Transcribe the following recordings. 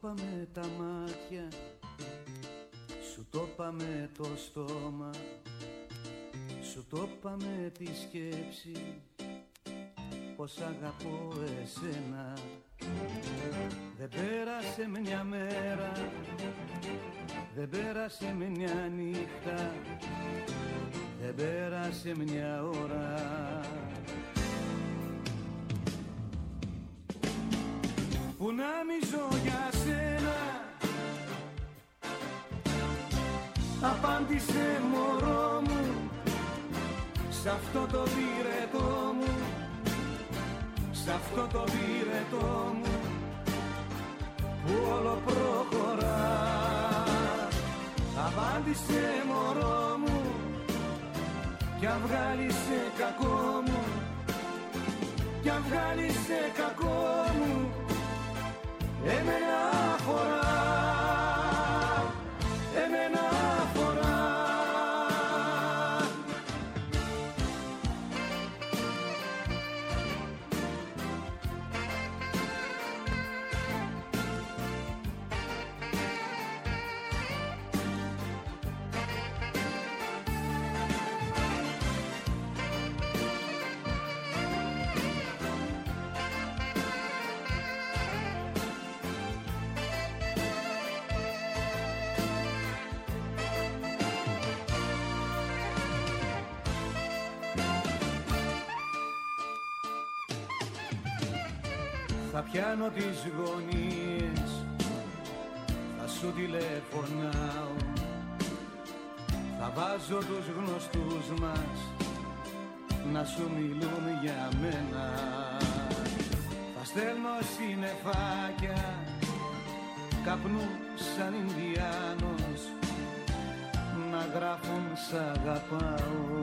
είπαμε τα μάτια, σου το είπαμε το στόμα, σου το είπαμε τη σκέψη, πως αγαπώ εσένα. Δεν πέρασε μια μέρα, δεν πέρασε μια νύχτα, δεν πέρασε μια ώρα που να μη ζω για σένα. Απάντησε μωρό μου σ' αυτό το πυρετό μου, σ' αυτό το πυρετό μου που όλο προχωρά. Απάντησε μωρό μου κι αν βγάλει σε κακό μου, κι αν βγάλει σε κακό μου, εμένα αφορά, εμένα αφορά. Θα πιάνω τις γωνίες, θα σου τηλεφωνάω, θα βάζω τους γνωστούς μας να σου μιλούν για μένα. Θα στέλνω συννεφάκια καπνού σαν Ινδιάνος να γράφουν σ' αγαπάω.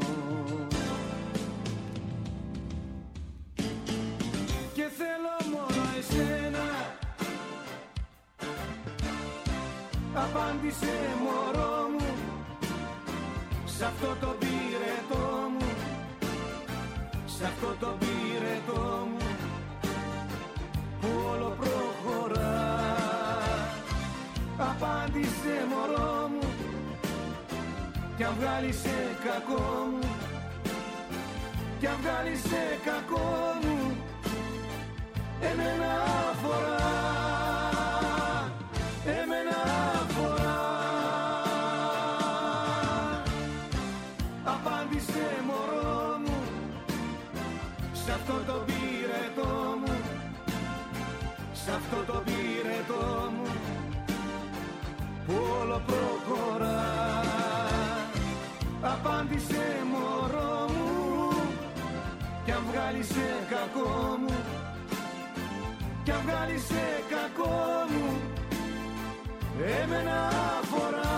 Και θέλω μόνο εσένα, απάντησε μωρό μου σ' αυτό το πυρετό μου, σ' αυτό το πυρετό μου που όλο προχωρά. Απάντησε μωρό μου κι αν βγάλει σε κακό μου, κι αν βγάλει σε κακό μου, εμένα αφορά, εμένα αφορά. Απάντησε μωρό μου σ' αυτό το πυρετό μου, σ' αυτό το πυρετό μου που όλο προχωρά. Απάντησε μωρό μου κι αν βγάλει σε κακό μου, κι αν βγάλει σε κακό μου, εμένα αφορά,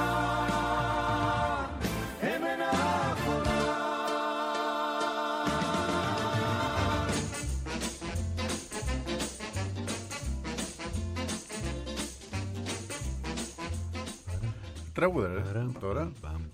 εμένα αφορά. Τραγούδα τώρα.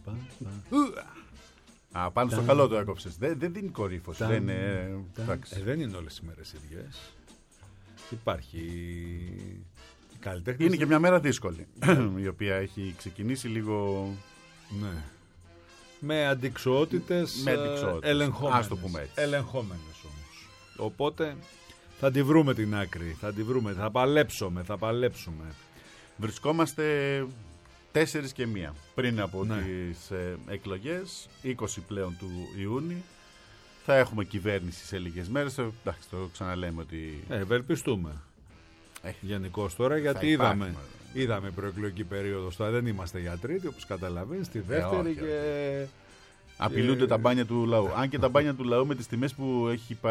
Α, πάνω στο καλό το έκοψες. Δεν δίνει κορύφωση. Δεν είναι όλες οι μέρες ίδιες. Υπάρχει καλλιτέχνης. Είναι και μια μέρα δύσκολη, η οποία έχει ξεκινήσει λίγο. Ναι. Με αντικσοότητες ελεγχόμενες. Ας το πούμε έτσι. Ελεγχόμενες όμως. Οπότε θα τη βρούμε την άκρη. Θα τη βρούμε. Θα παλέψουμε. Βρισκόμαστε 4 και 1 πριν από τις εκλογές, 20 πλέον του Ιούνιου. Θα έχουμε κυβέρνηση σε λίγες μέρες. Εντάξει, το ξαναλέμε ότι. Ευελπιστούμε. Γενικώς τώρα, γιατί είδαμε προεκλογική περίοδο. Τώρα δεν είμαστε για τρίτη, όπως καταλαβαίνεις. Στη δεύτερη και. Απειλούνται τα μπάνια του λαού. Αν και τα μπάνια του λαού με τις τιμές που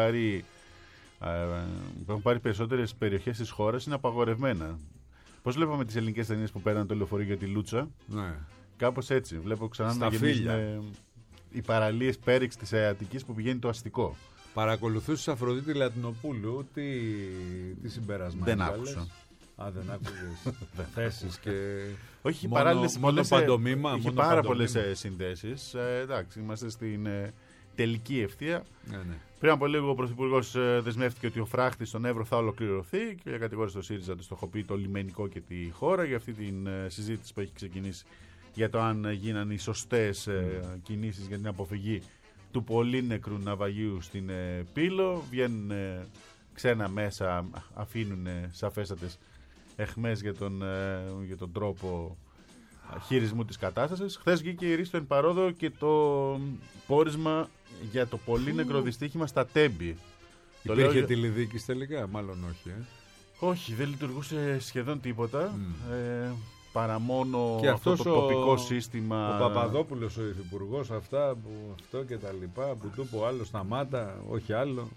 έχουν πάρει περισσότερες περιοχές της χώρας είναι απαγορευμένα. Πώς βλέπαμε τις ελληνικές ταινίες που πέραν το λεωφορείο για τη Λούτσα. Ναι. Κάπως έτσι. Βλέπω ξανά να γεμίζουν οι παραλίες Πέριξ της Αττικής που πηγαίνει το αστικό. Παρακολουθούσες Αφροδίτη Λατινοπούλου, τι συμπέρασμα. Δεν άκουσα. Δεν άκουσες θέσεις και. Όχι, μόνο παντομήμα. Έχει πάρα πολλές συνδέσεις. Εντάξει, είμαστε τελική ευθεία. Ναι. Πριν από λίγο ο Πρωθυπουργός δεσμεύτηκε ότι ο φράχτης στον Εύρο θα ολοκληρωθεί και κατηγόρησε το ΣΥΡΙΖΑ ότι στοχοποιεί το λιμενικό και τη χώρα για αυτή την συζήτηση που έχει ξεκινήσει για το αν γίνανε οι σωστές κινήσεις για την αποφυγή του πολύ νεκρού ναυαγίου στην Πύλο. Βγαίνουν ξένα μέσα, αφήνουν σαφέστατες αιχμές για τον τρόπο χειρισμού της κατάστασης. Χθες βγήκε η Ρίστο εν παρόδο και το πόρισμα για το πολύ νεκρό δυστύχημα στα Τέμπη. Υπήρχε τηλεδίκηση τελικά, μάλλον όχι. Όχι, δεν λειτουργούσε σχεδόν τίποτα. Παρά μόνο και αυτό το τοπικό σύστημα. Ο Παπαδόπουλος, ο υφυπουργός, αυτό και τα λοιπά, που του είπε ο άλλος σταμάτα, όχι άλλο.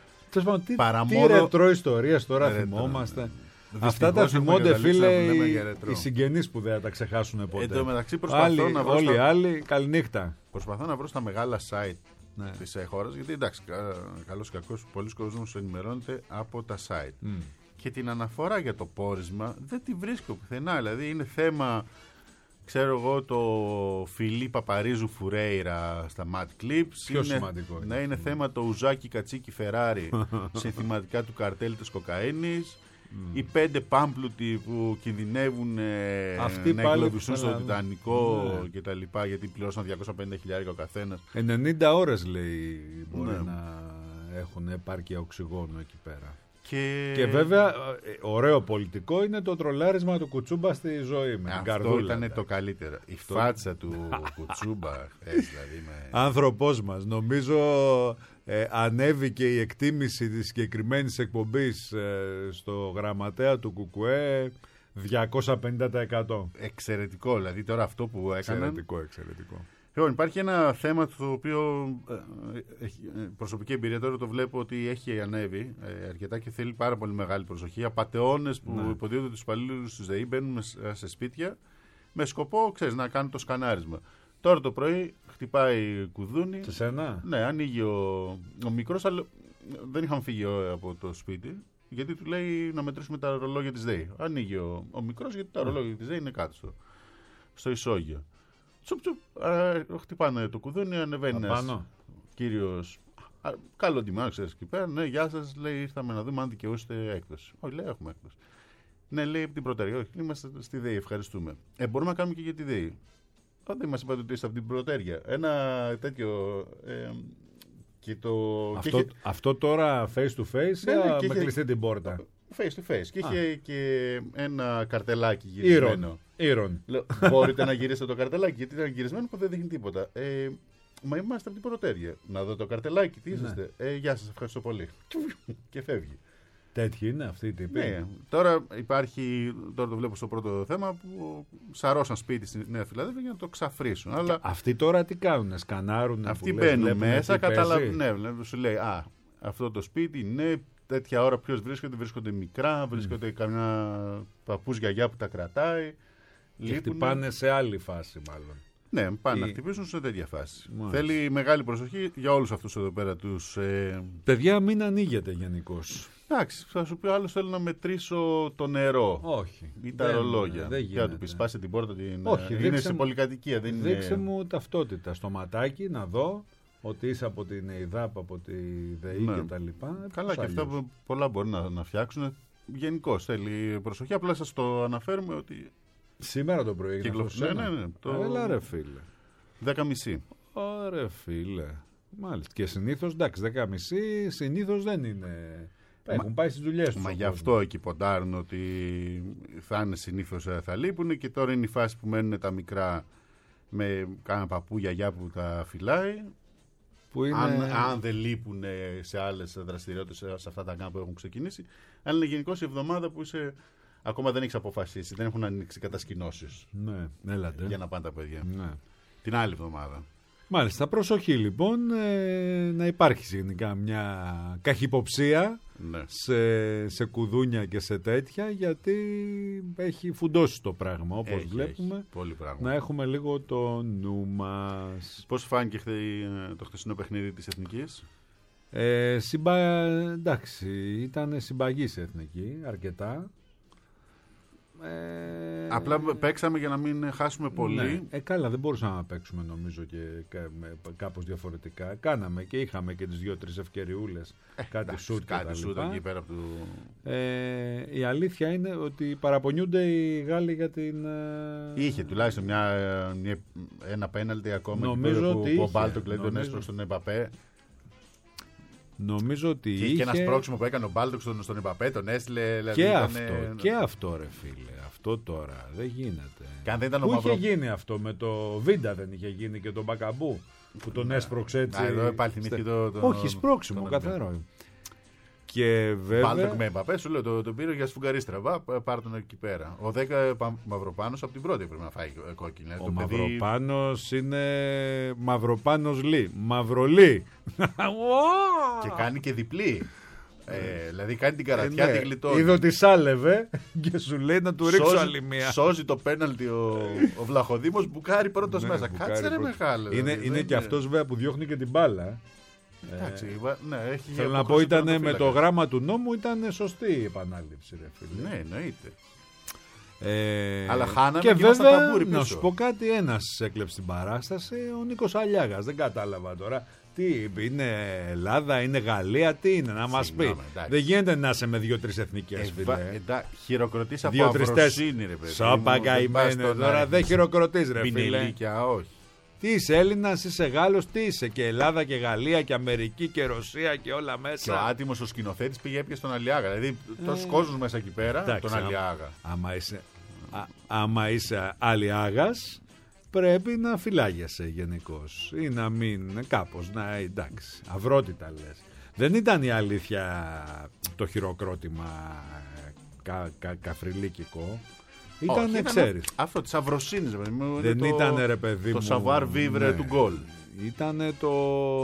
Τι ρετρό ιστορίες τώρα θυμόμαστε. Αυτά τα θυμώνται, φίλε, οι συγγενείς που δεν θα τα ξεχάσουν ποτέ. Εν τω μεταξύ προσπαθώ να βρω. Όλοι οι άλλοι, καληνύχτα. Προσπαθώ να βρω στα μεγάλα site της χώρας, γιατί εντάξει, καλώς ή κακώς, πολλοί κόσμος ενημερώνεται από τα site. Και την αναφορά για το πόρισμα δεν τη βρίσκω πουθενά. Δηλαδή είναι θέμα, ξέρω εγώ, το φιλί Παπαρίζου Φουρέιρα στα Mad Clips. Πιο σημαντικό. Ναι, είναι θέμα το Ουζάκι Κατσίκι Φεράρι συνθηματικά του καρτέλ της κοκαίνης. Οι 5 πάμπλουτοι που κινδυνεύουν να εγκλωβιστούν στο Τιτανικό και τα λοιπά, γιατί πληρώσαν 250.000 ο καθένας. 90 ώρες λέει μπορεί να έχουν επάρκεια οξυγόνου εκεί πέρα. Και βέβαια ωραίο πολιτικό είναι το τρολάρισμα του Κουτσούμπα στη ζωή με την καρδούλα. Αυτό ήταν το καλύτερο. Η φάτσα του Κουτσούμπα δηλαδή, άνθρωπός μας. Νομίζω ανέβηκε η εκτίμηση της συγκεκριμένης εκπομπής στο γραμματέα του ΚΚΕ 250%. Εξαιρετικό, δηλαδή τώρα αυτό που έκαναν. Εξαιρετικό. Λοιπόν, υπάρχει ένα θέμα το οποίο προσωπική εμπειρία τώρα το βλέπω ότι έχει ανέβει αρκετά και θέλει πάρα πολύ μεγάλη προσοχή. Απατεώνες που υποδίονται τους υπαλλήλους της ΔΕΗ μπαίνουν σε σπίτια με σκοπό, ξέρεις, να κάνουν το σκανάρισμα. Τώρα το πρωί χτυπάει κουδούνι. Σε σένα? Ναι, ανοίγει ο μικρός, αλλά δεν είχαν φύγει από το σπίτι, γιατί του λέει να μετρήσουμε τα ρολόγια της ΔΕΗ. Ανοίγει ο μικρός, γιατί τα ρολόγια της ΔΕΗ είναι κάτω στο ισόγειο. Χτυπάνε το κουδούνι, ανεβαίνει ένας κύριος καλό τιμά, ξέρεις εκεί πέρα. Ναι, γεια σας, λέει, ήρθαμε να δούμε αν δικαιούσετε έκδοση. Όχι, λέει, έχουμε έκδοση. Ναι, λέει, από την πρωτέρια. Όχι, είμαστε στη ΔΕΗ, ευχαριστούμε. Μπορούμε να κάνουμε και για τη ΔΕΗ. Δεν μας είπατε ότι είστε από την πρωτέρια. Ένα τέτοιο. Και αυτό τώρα face to face με κλειστή την πόρτα. Face to face. Και είχε και ένα καρτελάκι γυρισμένο. Ήρων. Μπορείτε να γυρίσετε το καρτελάκι, γιατί ήταν γυρισμένο που δεν δείχνει τίποτα. Μα είμαστε από την πρωτέρια. Να δω το καρτελάκι, τι είσαστε. Γεια σας, ευχαριστώ πολύ. Και φεύγει. Τέτοιοι είναι αυτοί οι τύποι. Ναι. Τώρα το βλέπω στο πρώτο θέμα, που σαρώσαν σπίτι στη Νέα Φιλαδέλφια για να το ξαφρίσουν. Αλλά αυτοί τώρα τι κάνουνε, σκανάρουν. Αυτοί μπαίνουν μέσα, καταλαβαίνουν. Σου λέει, αυτό το σπίτι είναι τέτοια ώρα ποιος βρίσκονται μικρά, βρίσκονται καμιά παππούς γιαγιά που τα κρατάει. Και χτυπάνε σε άλλη φάση μάλλον. Ναι, πάνε να χτυπήσουν σε τέτοια φάση. Θέλει μεγάλη προσοχή για όλους αυτούς εδώ πέρα τους. Παιδιά, μην ανοίγετε γενικώς. Εντάξει, θα σου πει ο άλλος, θέλω να μετρήσω το νερό. Όχι. Ή τα ρολόγια. Και να του πει σπάσε την πόρτα. Όχι, είναι σε πολυκατοικία. Δείξε μου ταυτότητα στο ματάκι να δω ότι είσαι από την ΕΙΔΑΠ, από τη ΔΕΗ και τα λοιπά. Καλά, και αυτά που πολλά μπορεί να φτιάξουν. Γενικώς θέλει προσοχή. Απλά σας το αναφέρουμε ότι. Σήμερα το πρωί έγινε αυτό. Ναι. Έλα ρε φίλε. 10.30. Ωραία φίλε. Μάλιστα. Και συνήθως, εντάξει, 10.30 συνήθως δεν είναι. Έχουν πάει στις δουλειές τους. Μα γι' αυτό εκεί ποντάρουν ότι θα είναι συνήθως θα λείπουν, και τώρα είναι η φάση που μένουν τα μικρά με κάνα παππού γιαγιά που τα φυλάει. Που είναι... αν δεν λείπουν σε άλλες δραστηριότητες, σε αυτά τα κάμπ που έχουν ξεκινήσει. Αν είναι γενικώς η εβδομάδα που ακόμα δεν έχεις αποφασίσει, δεν έχουν ανοίξει κατασκηνώσεις. Ναι, έλατε. Για να πάνε τα παιδιά. Ναι. Την άλλη εβδομάδα. Μάλιστα, προσοχή λοιπόν, να υπάρχει γενικά μια καχυποψία σε κουδούνια και σε τέτοια, γιατί έχει φουντώσει το πράγμα, όπως βλέπουμε. Πολύ πράγμα. Να έχουμε λίγο το νου μας. Πώς φάνηκε το χθεσινό παιχνίδι της Εθνικής? Εντάξει, ήταν συμπαγής η Εθνική αρκετά. Απλά παίξαμε για να μην χάσουμε πολύ. Ναι. Καλά, δεν μπορούσαμε να παίξουμε νομίζω και κάπως διαφορετικά. Κάναμε και είχαμε και τις 2-3 ευκαιριούλες. Κάτι σούτ εκεί πέρα από του... η αλήθεια είναι ότι παραπονιούνται οι Γάλλοι για την... Είχε τουλάχιστον ένα πέναλτι ακόμα. Νομίζω ότι ο Μπάλτοκ τον έσπρωξε στον Εμπαπέ. Νομίζω ότι είχε... Και ένα σπρώξιμο που έκανε ο Μπάλτοκ στον Εμπαπέ, τον έστειλε. Δηλαδή και αυτό ρε φίλε. Αυτό τώρα δεν γίνεται. Και αν δεν ήταν Πού είχε γίνει αυτό με το Βίντα, δεν είχε γίνει και τον Μπακαμπού που τον έσπρωξε έτσι. Εδώ πάλι θυμήθηκε όχι, σπρώξιμο, καθαρό. Και βέβαια. Μπάλτοκ με Εμπαπέ, σου λέω τον πήρε για σφουγγαρίστρα. Πάρ' τον εκεί πέρα. Ο 10 Μαυροπάνος από την πρώτη πρέπει να φάει κόκκινη. Ο Μαυροπάνος είναι Μαυροπάνος Λί. Μαυρολί. Και κάνει και διπλή. Δηλαδή κάνει την καρατιά, την γλιτώνει. Είδε ότι σάλευε και σου λέει να του ρίξω άλλη μία. Σώζει το πέναλτι ο Βλαχοδήμος, μπουκάρει πρώτος μέσα. Κάτσε ρε μεγάλε. Είναι και αυτός βέβαια που διώχνει και την μπάλα. Εντάξει, θέλω να πω, ήταν με το γράμμα του νόμου, ήταν σωστή η επανάληψη, ρε φίλε. Ναι, εννοείται. Αλλά χάναμε και βέβαια, να σου πω κάτι, ένας έκλεψε την παράσταση, ο Νίκος Αλιάγας. Δεν κατάλαβα τώρα. Τι είναι Ελλάδα, είναι Γαλλία, τι είναι, να μας πει. Δεν γίνεται να είσαι με 2-3 εθνικές, φίλε. Χειροκροτείς από αυροσύνη, ρε παιδί. Σώπα καημένε, τώρα δεν χειροκροτείς, ρε φίλε. Πινελίκια, όχι. Τι είσαι Έλληνας, είσαι Γάλλος, τι είσαι, και Ελλάδα και Γαλλία και Αμερική και Ρωσία και όλα μέσα. Και ο άτιμος ο σκηνοθέτης πήγε έπιασε στον Αλιάγα. Δηλαδή τόσους κόσμους μέσα εκεί πέρα, εντάξει, τον Αλιάγα. Άμα είσαι Αλιάγας, πρέπει να φυλάγεσαι γενικώς ή να μην κάπως, να εντάξει, αυρότητα λες. Δεν ήταν η αλήθεια το χειροκρότημα καφριλίκικο. Ήταν, ξέρεις. Αυτό της αυροσύνης. Δεν ήταν ρε παιδί μου. Το savoir vivre του γκολ. Ήταν το,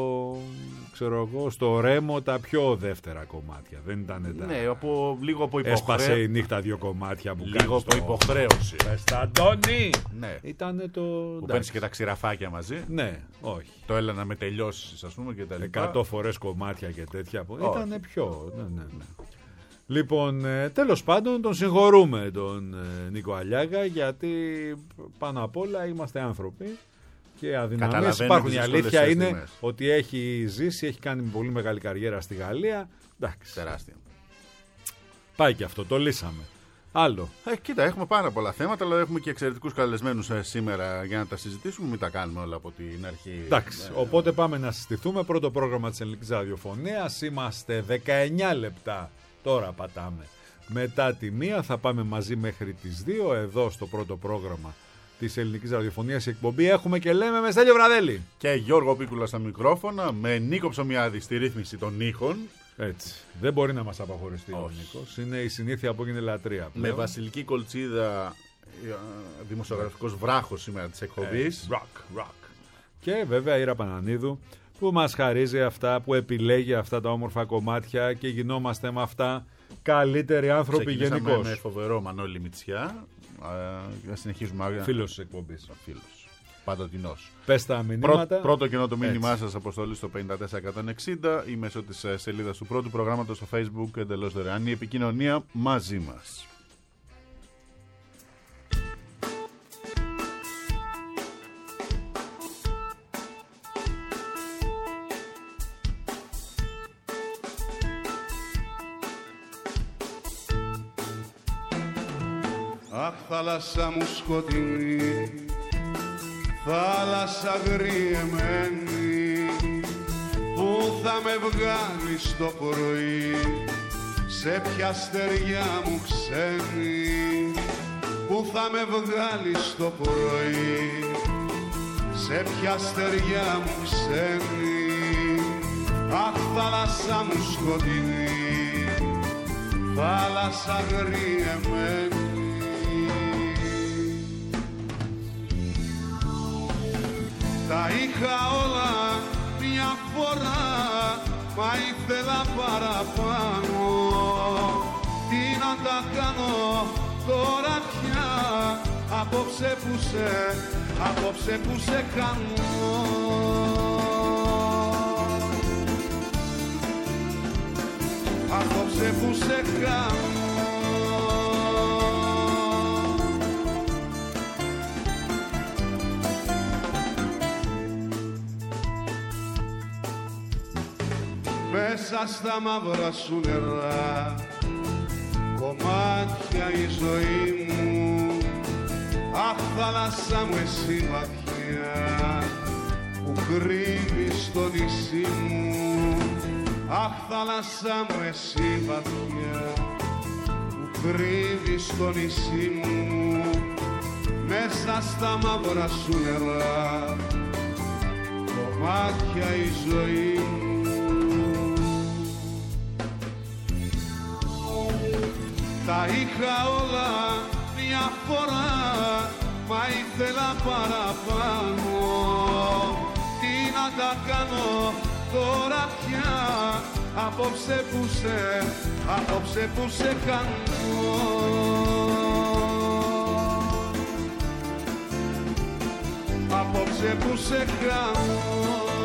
ξέρω εγώ, στο Ρέμο τα πιο δεύτερα κομμάτια. Δεν ήταν τα... Ναι, λίγο από υποχρέωση. Έσπασε η νύχτα 2 κομμάτια που λίγο από υποχρέωση. Πεσταντώνει! Ναι. Ήτανε το... Που παίρνεις και τα ξηραφάκια μαζί. Ναι, όχι. Το έλα να με τελειώσεις, ας πούμε, και τα λοιπά. 100 φορές κομμάτια και τέτοια. Ήτανε πιο... Ναι. Λοιπόν, τέλος πάντων τον συγχωρούμε τον Νίκο Αλιάγα, γιατί πάνω απ' όλα είμαστε άνθρωποι και αδυναμίες υπάρχουν. Η αλήθεια είναι ότι έχει ζήσει, έχει κάνει πολύ μεγάλη καριέρα στη Γαλλία. Εντάξει. Τεράστια. Πάει και αυτό, το λύσαμε. Άλλο. Κοίτα, έχουμε πάρα πολλά θέματα, αλλά έχουμε και εξαιρετικούς καλεσμένους σήμερα για να τα συζητήσουμε. Μην τα κάνουμε όλα από την αρχή. Εντάξει, οπότε πάμε να συστηθούμε. Πρώτο πρόγραμμα της Ελληνικής Ραδιοφωνίας. Είμαστε 19 λεπτά. Τώρα πατάμε. Μετά τη 1 θα πάμε μαζί μέχρι τις 2 εδώ στο πρώτο πρόγραμμα της Ελληνικής Ραδιοφωνίας. Η εκπομπή έχουμε και λέμε με Στέλιο Βραδέλη και Γιώργο Πίκουλα στα μικρόφωνα, με Νίκο Ψωμιάδη στη ρύθμιση των ήχων. Έτσι. Δεν μπορεί να μας απαχωριστεί ο Νίκος. Είναι η συνήθεια που είναι λατρεία πλέον. Με Βασιλική Κολτσίδα, δημοσιογραφικός βράχος σήμερα της εκπομπής. Rock. Και βέβαια η Ήρα Πανανίδου, που μας χαρίζει αυτά, που επιλέγει αυτά τα όμορφα κομμάτια και γινόμαστε με αυτά καλύτεροι άνθρωποι γενικώς. Με φοβερό Μανώλη Μητσιά. Συνεχίζουμε. Φίλος της εκπομπής. Φίλος. Παντοτινός. Πες τα μηνύματα. Πρώτο κοινό το μήνυμά σας, αποστολή στο 54160 ή μέσω της σελίδας του πρώτου προγράμματος στο Facebook, εντελώς δωρεάν. Η επικοινωνία μαζί μας. Αχ, θάλασσα μου σκοτεινή, θάλασσα γριεμένη, που θα με βγάλει στο πρωί, σε ποια στεριά μου ξένη, που θα με βγάλει στο πρωί, σε ποια στεριά μου ξένη. Αχ, θάλασσα μου σκοτεινή, θάλασσα γριεμένη. Τα είχα όλα μια φορά, μα ήθελα παραπάνω. Τι να τα κάνω τώρα πια, απόψε που σε κάνω. Απόψε που σε κάνω. μέσα στα μαύρα σου νερά, κομμάτια η ζωή μου. Αχ, θάλασσα μου εσύ βαθιά που κρύβεις το νησί μου. Αχ, θάλασσα μου εσύ βαθιά που κρύβεις το νησί μου, μέσα στα μαύρα σου νερά, κομμάτια η ζωή μου. Τα είχα όλα μια φορά, μα ήθελα παραπάνω. Τι να τα κάνω τώρα πια, απόψε που σε κάνω. Απόψε που σε κάνω.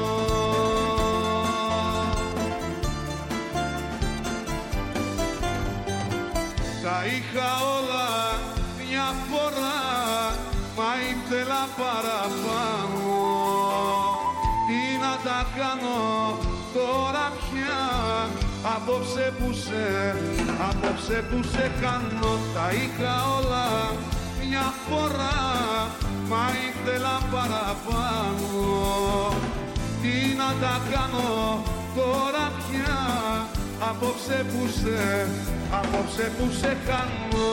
Τα είχα όλα μια φορά, μα ήθελα παραπάνω. Τι να τα κάνω τώρα πια, απόψε που σε κάνω. Τα είχα όλα μια φορά, μα ήθελα παραπάνω. Τι να τα κάνω τώρα πια, απόψε που σε κάνω.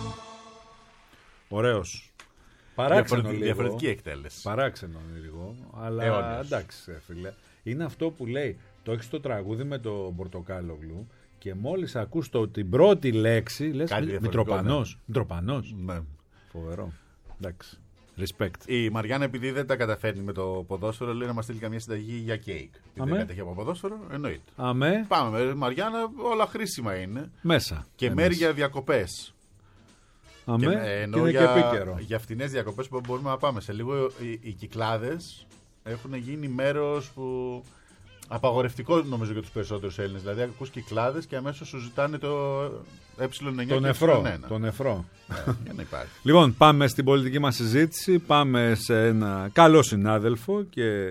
Ωραίος. Παράξενο λίγο. Διαφορετική εκτέλεση. Παράξενο λίγο, αλλά εντάξει φίλε. Είναι αυτό που λέει, το έχεις το τραγούδι με το Πορτοκάλογλου και μόλις ακούς την πρώτη λέξη λες Μητροπανός. Μητροπανός. Ναι. Φοβερό. Εντάξει. Respect. Η Μαριάννα, επειδή δεν τα καταφέρνει με το ποδόσφαιρο, λέει να μας στείλει καμία συνταγή για κέικ. Δεν κατέχει από ποδόσφαιρο, εννοείται. Αμέ. Πάμε, Μαριάννα, όλα χρήσιμα είναι. Μέσα. Και μέρη για διακοπές. Αμέ. Και είναι και επίκαιρο. Για φτηνές διακοπές που μπορούμε να πάμε. Σε λίγο οι Κυκλάδες έχουν γίνει μέρος που. Απαγορευτικό νομίζω για τους περισσότερους Έλληνες. Δηλαδή, ακούς Κυκλάδες και αμέσως σου ζητάνε το ε9 τον νεφρό. Τον νεφρό. Για να υπάρχει. Λοιπόν, πάμε στην πολιτική μας συζήτηση. Πάμε σε ένα καλό συνάδελφο και.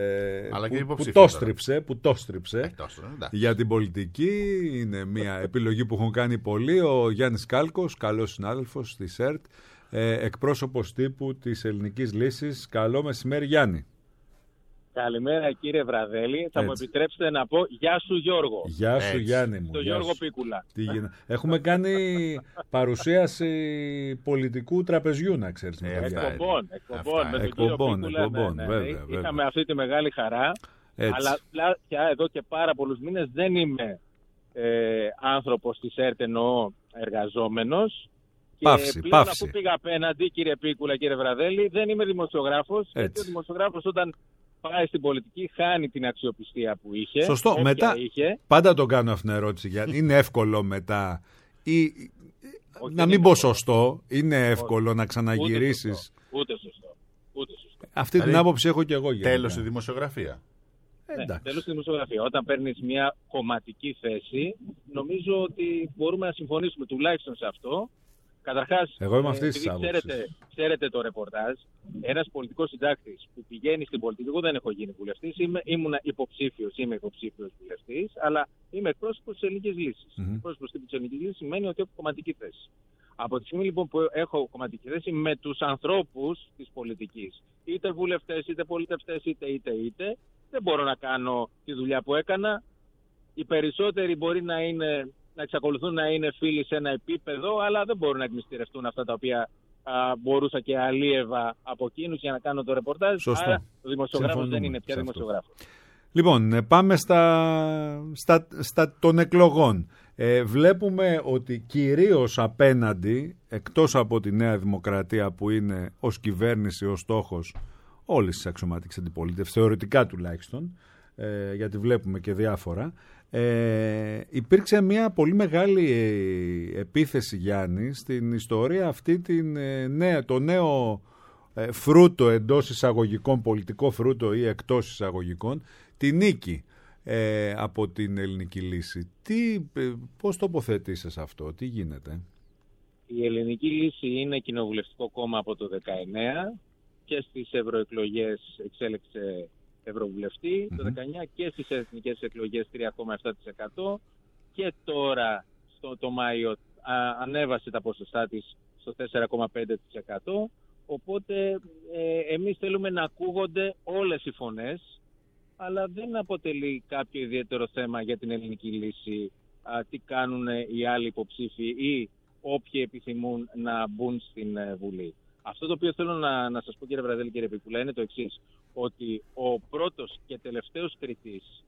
Που το στρίψε για την πολιτική. Είναι μια επιλογή που έχουν κάνει πολλοί. Ο Γιάννης Κάλκος, καλός συνάδελφος της ΕΡΤ, εκπρόσωπος τύπου της Ελληνικής Λύσης. Καλό μεσημέρι, Γιάννη. Καλημέρα κύριε Βραδέλη. Θα μου επιτρέψετε να πω γεια σου Γιώργο. Γεια σου Γιάννη μου. Το Γιώργο Πίκουλα. Έχουμε κάνει παρουσίαση πολιτικού τραπεζιού, να ξέρεις. Εκπομπών. Με τον κύριο Πίκουλα. Βέβαια. Είχαμε αυτή τη μεγάλη χαρά. Αλλά πια εδώ και πάρα πολλούς μήνες δεν είμαι άνθρωπος της ΕΡΤ, εννοώ εργαζόμενος. Και πλέον αφού πήγα απέναντι, κύριε Πίκουλα, κύριε Βραδέλη, δεν είμαι δημοσιογράφος. Γιατί ο δημοσιογράφος όταν πάει στην πολιτική χάνει την αξιοπιστία που είχε. Σωστό. Μετά πάντα τον κάνω αυτήν την ερώτηση, Γιάννη. Είναι εύκολο μετά ή να μην πω σωστό, είναι εύκολο να ξαναγυρίσεις? Ούτε σωστό. Αυτή την άποψη έχω και εγώ. Τέλος η δημοσιογραφία. Τέλος η δημοσιογραφία. Όταν παίρνεις μια κομματική θέση, νομίζω ότι μπορούμε να συμφωνήσουμε τουλάχιστον σε αυτό. Καταρχάς, ξέρετε το ρεπορτάζ, ένας πολιτικός συντάκτης που πηγαίνει στην πολιτική, εγώ δεν έχω γίνει βουλευτής, είμαι υποψήφιος βουλευτής, αλλά είμαι εκπρόσωπος της Ελληνικής Λύσης. Εκπρόσωπος της Ελληνικής Λύσης σημαίνει ότι έχω κομματική θέση. Από τη στιγμή λοιπόν που έχω κομματική θέση με τους ανθρώπους της πολιτικής, είτε βουλευτές, είτε πολιτευτές, είτε, δεν μπορώ να κάνω τη δουλειά που έκανα. Οι περισσότεροι μπορεί να εξακολουθούν να είναι φίλοι σε ένα επίπεδο, αλλά δεν μπορούν να εκμυστηρευτούν αυτά τα οποία μπορούσα και αλίευα από εκείνους για να κάνω το ρεπορτάζ. Σωστό. Άρα ο δημοσιογράφος δεν είναι πια δημοσιογράφος. Λοιπόν, πάμε στα των εκλογών. Βλέπουμε ότι κυρίως απέναντι, εκτός από τη Νέα Δημοκρατία που είναι ως κυβέρνηση, ως στόχος όλης της αξιωματικής αντιπολίτευσης, θεωρητικά τουλάχιστον, γιατί βλέπουμε και διάφορα, υπήρξε μια πολύ μεγάλη επίθεση, Γιάννη, στην ιστορία αυτή το νέο φρούτο εντός εισαγωγικών, πολιτικό φρούτο ή εκτός εισαγωγικών, τη νίκη από την Ελληνική Λύση. Πώς τοποθετήσεις αυτό, τι γίνεται? Η Ελληνική Λύση είναι κοινοβουλευτικό κόμμα από το 19 και στις ευρωεκλογές εξέλεξε ευρωβουλευτή, το 19 και στις εθνικές εκλογές 3,7% και τώρα το Μάιο ανέβασε τα ποσοστά της στο 4,5%. Οπότε εμείς θέλουμε να ακούγονται όλες οι φωνές, αλλά δεν αποτελεί κάποιο ιδιαίτερο θέμα για την ελληνική λύση τι κάνουν οι άλλοι υποψήφοι ή όποιοι επιθυμούν να μπουν στην Βουλή. Αυτό το οποίο θέλω να σας πω, κύριε Βραδέλη, κύριε Πικούλα, είναι το εξής, ότι ο πρώτος και τελευταίος κριτής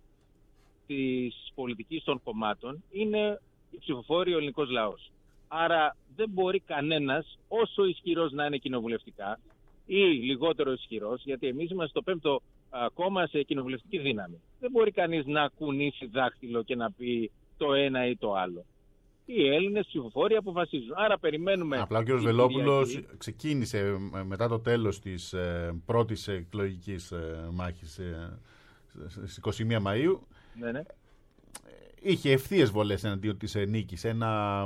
της πολιτικής των κομμάτων είναι οι ψηφοφόροι, ο ελληνικός λαός. Άρα δεν μπορεί κανένας, όσο ισχυρός να είναι κοινοβουλευτικά ή λιγότερο ισχυρός, γιατί εμείς είμαστε το πέμπτο κόμμα σε κοινοβουλευτική δύναμη. Δεν μπορεί κανείς να κουνήσει δάχτυλο και να πει το ένα ή το άλλο. Οι Έλληνες ψηφοφόροι αποφασίζουν. Άρα περιμένουμε... Απλά ο κ. Βελόπουλος ξεκίνησε μετά το τέλος της πρώτης εκλογικής μάχης στις 21 Μαΐου. Ναι. Είχε ευθείες βολές εναντίον της νίκης. Ένα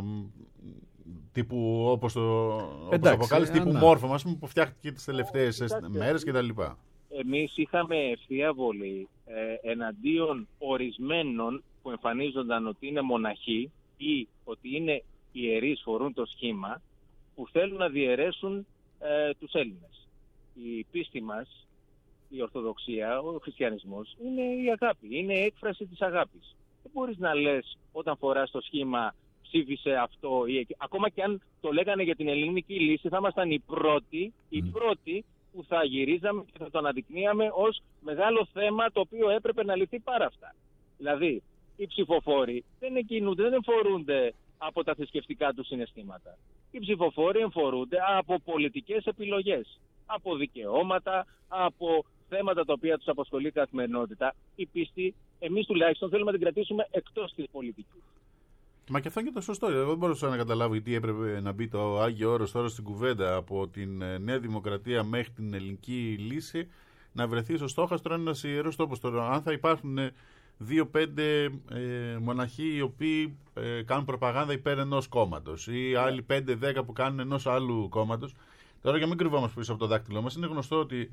τύπου, όπως το αποκάλεσε, τύπου μόρφωμα, ας πούμε, που φτιάχτηκε τις τελευταίες μέρες κτλ. Εμείς είχαμε ευθεία βολή εναντίον ορισμένων που εμφανίζονταν ότι είναι μοναχοί ή ότι είναι ιερείς, φορούν το σχήμα, που θέλουν να διαιρέσουν τους Έλληνες. Η πίστη μας, η Ορθοδοξία, ο χριστιανισμός, είναι η αγάπη, είναι η έκφραση της αγάπης. Δεν μπορείς να λες όταν φοράς το σχήμα ψήφισε αυτό ή εκεί. Ακόμα και αν το λέγανε για την ελληνική λύση, θα ήμασταν οι πρώτοι που θα γυρίζαμε και θα το αναδεικνύαμε ως μεγάλο θέμα το οποίο έπρεπε να λυθεί πάρα αυτά. Δηλαδή, οι ψηφοφόροι δεν εκκινούνται, δεν εμφορούνται από τα θρησκευτικά τους συναισθήματα. Οι ψηφοφόροι εμφορούνται από πολιτικές επιλογές, από δικαιώματα, από θέματα τα οποία τους απασχολεί καθημερινότητα. Η πίστη, εμείς τουλάχιστον θέλουμε να την κρατήσουμε εκτός της πολιτικής. Μα και αυτό είναι και το σωστό. Εγώ δεν μπορούσα να καταλάβω γιατί έπρεπε να μπει το Άγιο Όρος τώρα στην κουβέντα από την Νέα Δημοκρατία μέχρι την ελληνική λύση, να βρεθεί στο στόχαστρο ένας ιερός τόπος. Τώρα, αν θα υπάρχουν 2-5 μοναχοί οι οποίοι κάνουν προπαγάνδα υπέρ ενός κόμματος ή άλλοι 5-10 που κάνουν ενός άλλου κόμματος. Τώρα, για μην κρυβόμαστε πίσω από το δάκτυλό μας, είναι γνωστό ότι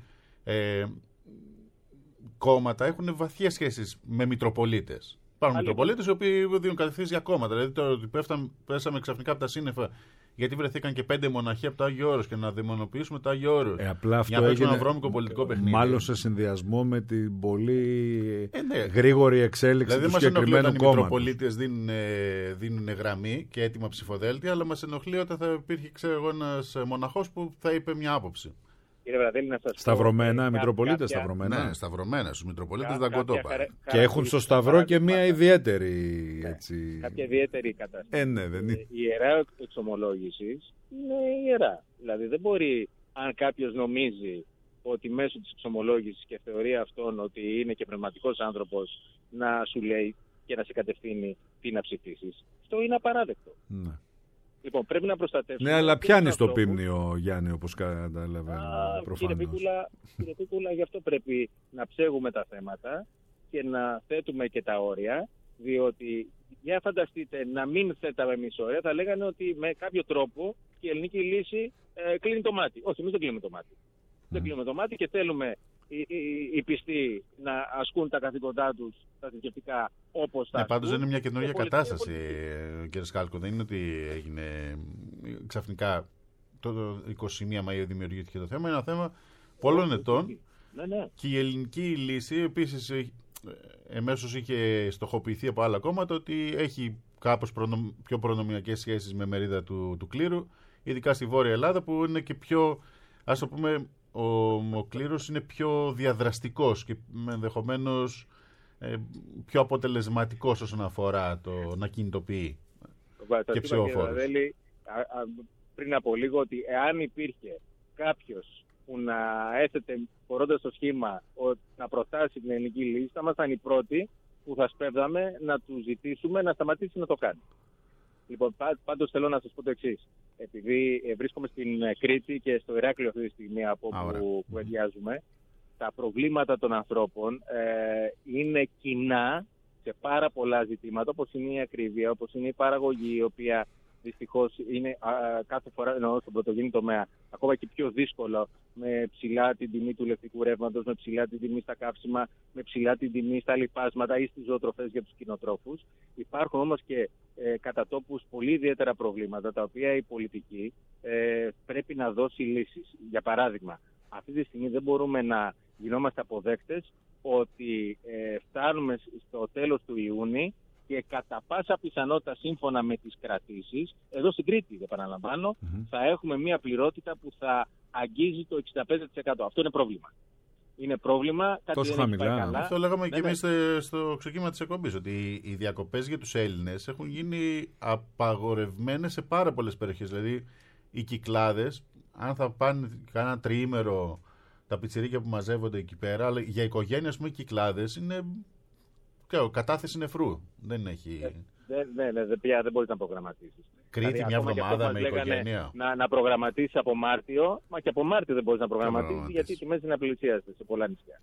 κόμματα έχουν βαθιές σχέσεις με μητροπολίτες. Υπάρχουν μητροπολίτες οι οποίοι δίνουν κατευθύνσεις για κόμματα. Δηλαδή, τώρα ότι πέσαμε ξαφνικά από τα σύννεφα γιατί βρεθήκαν και 5 μοναχοί από το Άγιο Όρος και να δαιμονοποιήσουμε το Άγιο Όρος. Απλά αυτό για να παίξουμε ένα βρώμικο πολιτικό παιχνίδι. Μάλλον σε συνδυασμό με την πολύ γρήγορη εξέλιξη του συγκεκριμένου κόμματος. Δεν μας ενοχλεί όταν οι μητροπολίτες δίνουν γραμμή και έτοιμα ψηφοδέλτια, αλλά μας ενοχλεί όταν θα υπήρχε, ένας μοναχός που θα είπε μια άποψη. Κύριε Βραδέλη, να σας σταυρωμένα, μητροπολίτες σταυρωμένα. Ναι, σταυρωμένα στους μητροπολίτες δαγκωτόπα. Και έχουν στο σταυρό και μια ιδιαίτερη έτσι... κάποια ιδιαίτερη κατάσταση. Ναι, δεν είναι. Η ιερά εξομολόγησης είναι ιερά. Δηλαδή δεν μπορεί, αν κάποιος νομίζει ότι μέσω της εξομολόγησης και θεωρεί αυτόν ότι είναι και πνευματικός άνθρωπος, να σου λέει και να σε κατευθύνει τι να ψηφίσεις. Αυτό είναι απαράδεκτο. Ναι. Λοιπόν, πρέπει να προστατεύσουμε. Ναι, αλλά πιάνει στο πίμνιο, Γιάννη, όπως καταλαβαίνω. Κύριε Πίκουλα, γι' αυτό πρέπει να ψέγουμε τα θέματα και να θέτουμε και τα όρια, διότι για φανταστείτε να μην θέταμε εμείς όρια, θα λέγανε ότι με κάποιο τρόπο η ελληνική λύση κλείνει το μάτι. Όχι, εμείς δεν κλείνουμε το μάτι. Δεν κλείνουμε το μάτι και θέλουμε οι πιστοί να ασκούν τα καθήκοντά τους, τα θρησκευτικά, όπως θα ασκούν. Πάντως δεν είναι μια καινούργια κατάσταση, κύριε Σκάλκο. Δεν είναι ότι έγινε ξαφνικά το 21 Μαΐου δημιουργήθηκε το θέμα. Είναι ένα θέμα πολλών ετών. Ναι. Και η ελληνική λύση επίσης εμέσως είχε στοχοποιηθεί από άλλα κόμματα ότι έχει κάπως πιο προνομιακές σχέσεις με μερίδα του κλήρου, ειδικά στη Βόρεια Ελλάδα που είναι και πιο, ας το πούμε, ο κλήρος είναι πιο διαδραστικός και ενδεχομένως πιο αποτελεσματικός όσον αφορά το να κινητοποιεί και ψηφοφόρους. Πριν από λίγο ότι εάν υπήρχε κάποιος που να έθετε φορώντας το σχήμα να προτάσει την ελληνική λύση, θα ήμασταν οι πρώτοι που θα σπέβδαμε να του ζητήσουμε να σταματήσει να το κάνει. Λοιπόν, πάντως θέλω να σας πω το εξής. Επειδή βρίσκομαι στην Κρήτη και στο Ηράκλειο αυτή τη στιγμή από που εδιάζουμε, τα προβλήματα των ανθρώπων είναι κοινά σε πάρα πολλά ζητήματα, όπως είναι η ακρίβεια, όπως είναι η παραγωγή, η οποία δυστυχώς είναι κάθε φορά, εννοώ στον πρωτογενή τομέα, ακόμα ακόμα και πιο δύσκολο, με ψηλά την τιμή του ηλεκτρικού ρεύματος, με ψηλά την τιμή στα καύσιμα, με ψηλά την τιμή στα λιπάσματα ή στις ζωοτροφές για τους κτηνοτρόφους. Υπάρχουν όμως και κατά τόπους πολύ ιδιαίτερα προβλήματα, τα οποία η πολιτική πρέπει να δώσει λύσεις. Για παράδειγμα, αυτή τη στιγμή δεν μπορούμε να γινόμαστε αποδέκτες ότι φτάνουμε στο τέλος του Ιούνιου και κατά πάσα πιθανότητα, σύμφωνα με τις κρατήσεις, εδώ στην Κρήτη, επαναλαμβάνω, θα έχουμε μια πληρότητα που θα αγγίζει το 65%. Αυτό είναι πρόβλημα. Είναι πρόβλημα. Τόσο χαμηλά. Αυτό λέγαμε και εμείς στο ξεκίνημα της εκπομπής, ότι οι διακοπές για τους Έλληνες έχουν γίνει απαγορευμένες σε πάρα πολλές περιοχές. Δηλαδή, οι Κυκλάδες, αν θα πάνε κάνα τριήμερο τα πιτσιρίκια που μαζεύονται εκεί πέρα, αλλά για οικογένεια, ας πούμε, οι Κυκλάδες είναι κατάθεση νεφρού. Δεν έχει. Δεν μπορείς να προγραμματίσεις. Κρήτη δηλαδή, μια εβδομάδα με οικογένεια. Να προγραμματίσεις από Μάρτιο, μα και από Μάρτιο δεν μπορείς να προγραμματίσεις, γιατί οι τιμές είναι απλησίαστες σε πολλά νησιά.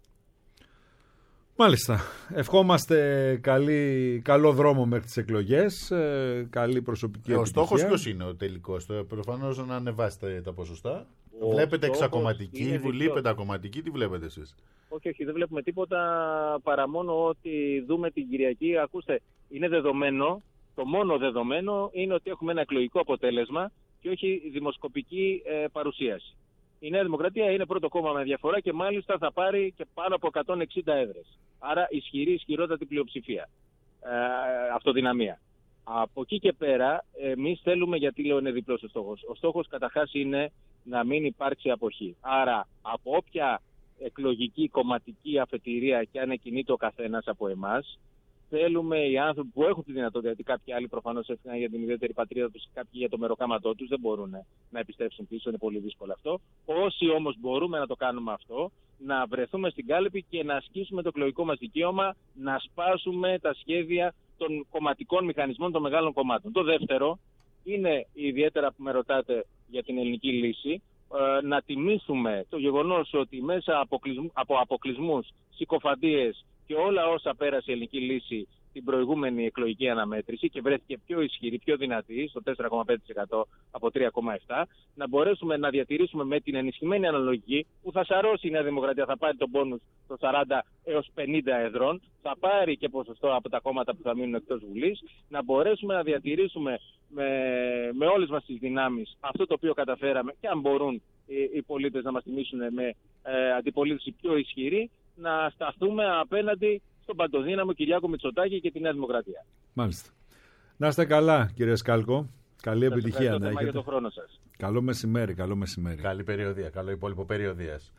Μάλιστα. Ευχόμαστε καλό δρόμο μέχρι τις εκλογές, καλή προσωπική επιτυχία. Ο στόχος ποιος είναι ο τελικός? Προφανώς να ανεβάσετε τα ποσοστά. Βλέπετε εξακομματική, Βουλή πεντακομματική, τι βλέπετε εσείς? Όχι, δεν βλέπουμε τίποτα παρά μόνο ότι δούμε την Κυριακή. Ακούστε, είναι δεδομένο, το μόνο δεδομένο είναι ότι έχουμε ένα εκλογικό αποτέλεσμα και όχι δημοσκοπική παρουσίαση. Η Νέα Δημοκρατία είναι πρώτο κόμμα με διαφορά και μάλιστα θα πάρει και πάνω από 160 έδρες. Άρα ισχυρότατη πλειοψηφία, αυτοδυναμία. Από εκεί και πέρα, εμείς θέλουμε, γιατί λέω είναι διπλός ο στόχος. Ο στόχος καταρχάς είναι να μην υπάρξει αποχή. Άρα, από όποια εκλογική, κομματική αφετηρία και αν εκκινείται ο καθένας από εμάς, θέλουμε οι άνθρωποι που έχουν τη δυνατότητα, γιατί κάποιοι άλλοι προφανώς έφυγαν για την ιδιαίτερη πατρίδα τους, κάποιοι για το μεροκάματό τους, δεν μπορούν να επιστρέψουν πίσω, είναι πολύ δύσκολο αυτό. Όσοι όμως μπορούμε να το κάνουμε αυτό, να βρεθούμε στην κάλπη και να ασκήσουμε το εκλογικό μας δικαίωμα, να σπάσουμε τα σχέδια των κομματικών μηχανισμών των μεγάλων κομμάτων. Το δεύτερο είναι, ιδιαίτερα που με ρωτάτε για την ελληνική λύση, να τιμήσουμε το γεγονός ότι μέσα από αποκλεισμούς, συκοφαντίες και όλα όσα πέρασε η ελληνική λύση την προηγούμενη εκλογική αναμέτρηση και βρέθηκε πιο ισχυρή, πιο δυνατή, στο 4,5% από 3,7%, να μπορέσουμε να διατηρήσουμε με την ενισχυμένη αναλογική που θα σαρώσει η Νέα Δημοκρατία, θα πάρει τον πόνους στο 40 έως 50 εδρών, θα πάρει και ποσοστό από τα κόμματα που θα μείνουν εκτός Βουλής, να μπορέσουμε να διατηρήσουμε με όλες μας τις δυνάμεις αυτό το οποίο καταφέραμε και αν μπορούν οι πολίτες να μας τιμήσουν με αντιπολίτευση πιο ισχυρή, να σταθούμε απέναντι στον παντοδύναμο Κυριάκο Μητσοτάκη και τη Νέα Δημοκρατία. Μάλιστα. Να είστε καλά, κύριε Σκάλκο. Καλή επιτυχία να έχετε. Για τον χρόνο σας. Καλό μεσημέρι, καλό μεσημέρι. Καλή περιοδία, καλό υπόλοιπο περιοδίας.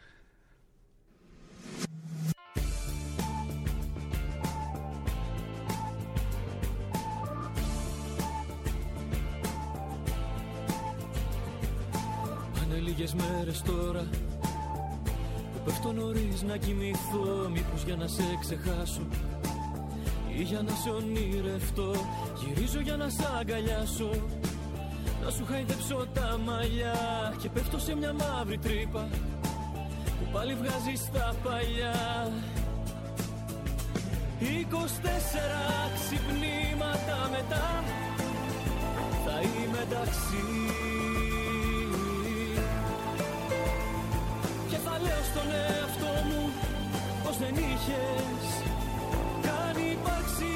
Πάνε λίγες μέρες τώρα πέφτω νωρίς να κοιμηθώ, μήπως για να σε ξεχάσω ή για να σε ονειρευτώ. Γυρίζω για να σ' αγκαλιάσω, να σου χαϊδέψω τα μαλλιά και πέφτω σε μια μαύρη τρύπα που πάλι βγάζει στα παλιά. 24 ξυπνήματα μετά θα είμαι εντάξει και θα λέω στον εαυτό μου πως δεν είχες καν υπάρξει.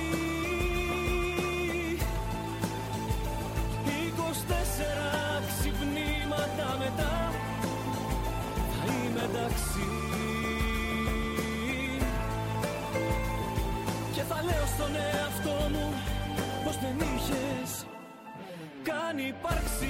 24 ξυπνήματα μετά θα είμαι εντάξει και θα λέω στον εαυτό μου πως δεν είχες καν υπάρξει.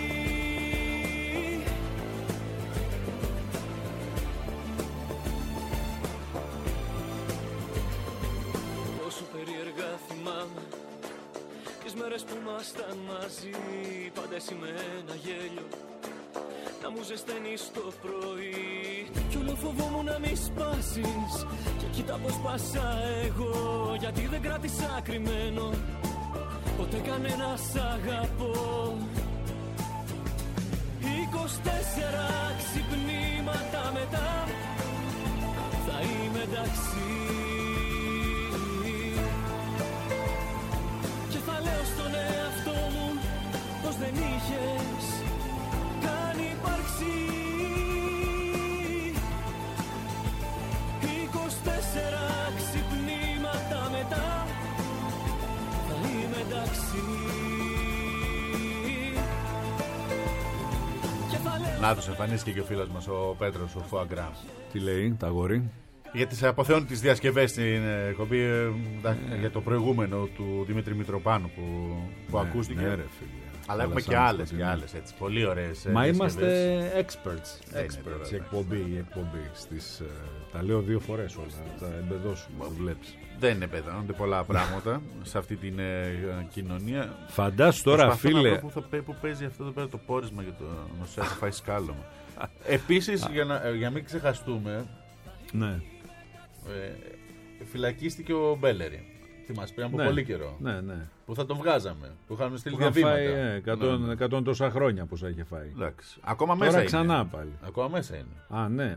Περίεργα θυμάμαι τις μέρες που ήμασταν μαζί, πάντα εσύ με ένα γέλιο να μου ζεσταίνεις το πρωί κι όλο φοβόμουν να μη σπάσεις και κοίτα πως πάσα εγώ, γιατί δεν κράτησα κρυμμένο ποτέ κανένα σ' αγαπώ. 24 ξυπνήματα μετά θα είμαι εντάξει λέω στον εαυτό μου πως δεν είχες καν υπάρξει. Νάτος, εμφανίστηκε και ο φίλος μας ο Πέτρος, ο Φουαγκρά. Τι λέει, τα αγόρι? Για τις αποθεώνει τις διασκευές στην εκπομπή, για το προηγούμενο του Δημήτρη Μητροπάνου που ακούστηκε. Ναι, ρε, φίλε. Αλλά έχουμε και άλλες, έτσι, πολύ ωραίες. Μα είμαστε experts. Η εκπομπή τα λέω 2 φορές όλα, τα εμπεδώσουμε, το βλέπεις. Δεν επεδώνονται πολλά πράγματα σε αυτή την κοινωνία. Φαντάσου τώρα, φίλε. Που παίζει αυτό εδώ πέρα το πόρισμα για το νοσέα θα φάει σκάλωμα. Επίσης, για μην ξεχαστούμε, ναι. Φυλακίστηκε ο Μπέλερη. Θυμάσαι πριν από πολύ καιρό. Ναι. Που θα τον βγάζαμε. Που είχαμε στείλει διαβήματα. 100 τόσα χρόνια πόσα είχε φάει. Εντάξει. Ακόμα τώρα μέσα είναι. Ξανά πάλι. Ακόμα μέσα είναι. Α, ναι.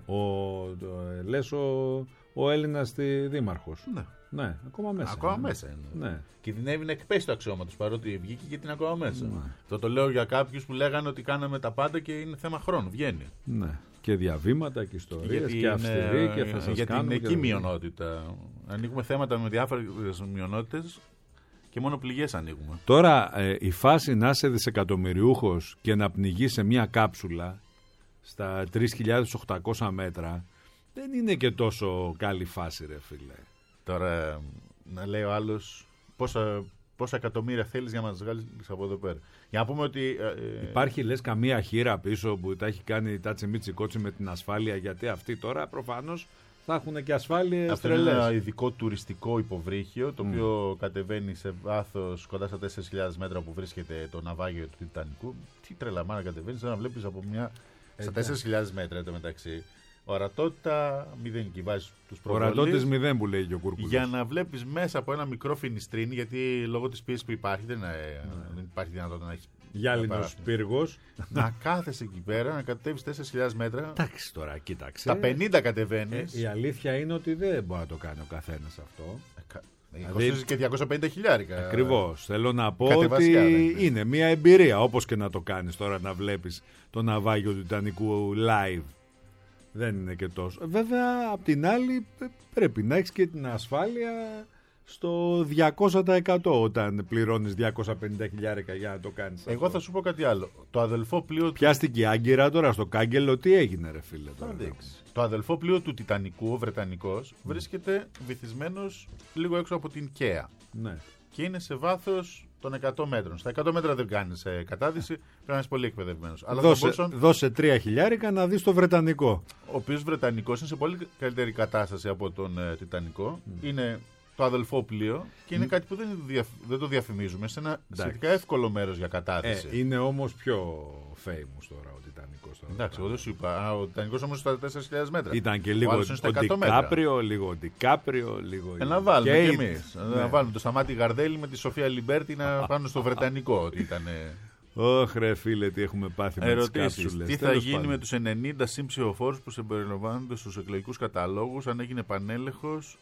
Λες ο Έλληνας δήμαρχος. Ναι, ακόμα μέσα. Ακόμα μέσα είναι. Ναι. Κινδυνεύει να εκπέσει το αξιώμα του παρότι βγήκε και την ακόμα μέσα. Ναι. Το λέω για κάποιους που λέγανε ότι κάναμε τα πάντα και είναι θέμα χρόνου. Βγαίνει. Ναι. Και διαβήματα και ιστορίες και αυστηρή και θα σας για κάνουμε. την εκεί μειονότητα. Ανοίγουμε θέματα με διάφορες μειονότητες και μόνο πληγές ανοίγουμε. Τώρα η φάση να είσαι δισεκατομμυριούχος και να πνιγεί σε μια κάψουλα στα 3.800 μέτρα δεν είναι και τόσο καλή φάση, ρε φίλε. Τώρα να λέει ο άλλος πόσα εκατομμύρια θέλεις για να μας βγάλεις από εδώ πέρα. Για να πούμε ότι υπάρχει λες καμία χείρα πίσω που τα έχει κάνει τάτσι μίτσι κότσι με την ασφάλεια, γιατί αυτοί τώρα προφανώς θα έχουν και ασφάλειες τρελές. Αυτό είναι ένα ειδικό τουριστικό υποβρύχιο το οποίο κατεβαίνει σε βάθος κοντά στα 4.000 μέτρα που βρίσκεται το ναυάγιο του Τιτανικού. Τι τρελαμάνα κατεβαίνεις να βλέπεις από στα 4.000 μέτρα μεταξύ. Ορατότητα 0 και βάζεις τους προβολείς. Ορατότητες 0 που λέει και ο Κούρκουλος. Για να βλέπεις μέσα από ένα μικρό φινιστρίνι, γιατί λόγω της πίεσης που υπάρχει δεν υπάρχει δυνατότητα να έχεις γυάλινος πύργος. Να κάθεσαι εκεί πέρα, να κατέβεις 4.000 μέτρα. Εντάξει τώρα, κοίταξε. Τα 50 κατεβαίνεις. Η αλήθεια είναι ότι δεν μπορεί να το κάνει ο καθένας αυτό. Κοστίζει και 250 χιλιάρικα. Ακριβώς. Θέλω να πω ότι είναι μια εμπειρία, όπως και να το κάνεις τώρα, να βλέπεις το ναυάγιο του Τιτανικού live. Δεν είναι και τόσο. Βέβαια, απ' την άλλη, πρέπει να έχεις και την ασφάλεια στο 200% όταν πληρώνεις 250 χιλιάρικα για να το κάνεις. Εγώ θα σου πω κάτι άλλο. Το αδελφό πλοίο. Πιάστηκε η Άγκυρα τώρα στο κάγκελο, τι έγινε, ρε φίλε. Το αδελφό πλοίο του Τιτανικού, ο Βρετανικός, βρίσκεται βυθισμένος λίγο έξω από την Καία. Ναι. Και είναι σε βάθος των 100 μέτρων. Στα 100 μέτρα δεν κάνεις κατάδυση, πρέπει να είσαι πολύ εκπαιδευμένος. Δώσε 3 χιλιάρικα να δεις το Βρετανικό. Ο οποίος Βρετανικός είναι σε πολύ καλύτερη κατάσταση από τον Τιτανικό. Είναι το αδελφό πλοίο και είναι κάτι που δεν το διαφημίζουμε. Σε ένα σχετικά εύκολο μέρος για κατάδυση. Είναι όμως πιο famous τώρα ο Τιτανικός. Εντάξει, εγώ δεν σου είπα. Ο Τιτανικός όμως στα 4.000 μέτρα. Ήταν και λίγο Ντικάπριο, λίγο Ντικάπριο, λίγο. Να βάλουμε κι εμείς. Να βάλουμε το Σταμάτη Γαρδέλη με τη Σοφία Λιμπέρτη να πάνε στο Βρετανικό. Ότι ήταν. Ρε φίλε, τι έχουμε πάθει με τις κάψουλες. Τι θα γίνει με τους 90 συμψηφοφόρους που συμπεριλαμβάνονται στους εκλογικούς καταλόγους αν έγινε πανέλεγχος